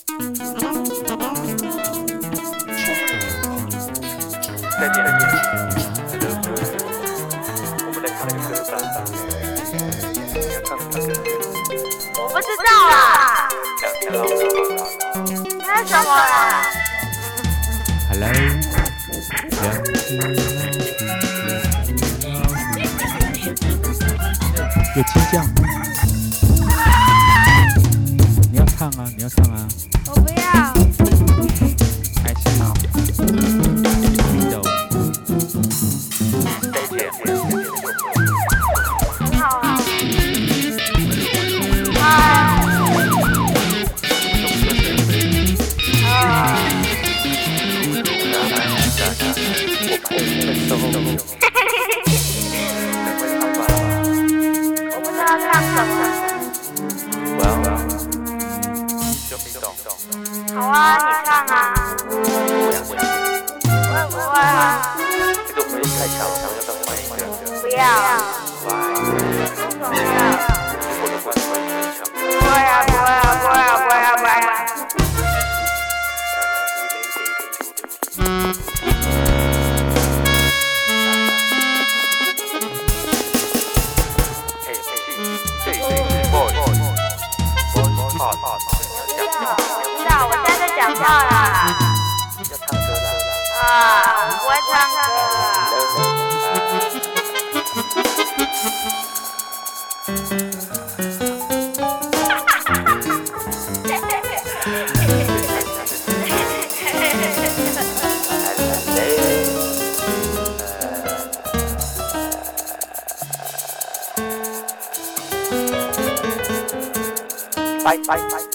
再见。我们来唱个歌吧。要唱什么歌？ 我不知道啊。 讲老歌。 那是什么啊 Hello， 有青酱，你要唱啊，你要唱啊， 我不要。 还是有再见。 很好啊。啊。我不知道唱什么。好啊，你唱啊。我也不会啊。 这个回忆太长了，要不要换一个？ 不要。为什么要？ 我的关系很强。 不会啊，不会啊，不会啊，不会啊，不会啊。知道，我现在在讲话啦。 要唱歌啦。 啊，我不会唱歌。 拜拜拜。